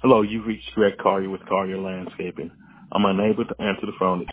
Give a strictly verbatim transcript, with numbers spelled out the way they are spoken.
Hello, you've reached Greg Collier with Collier Landscaping. I'm unable to answer the phone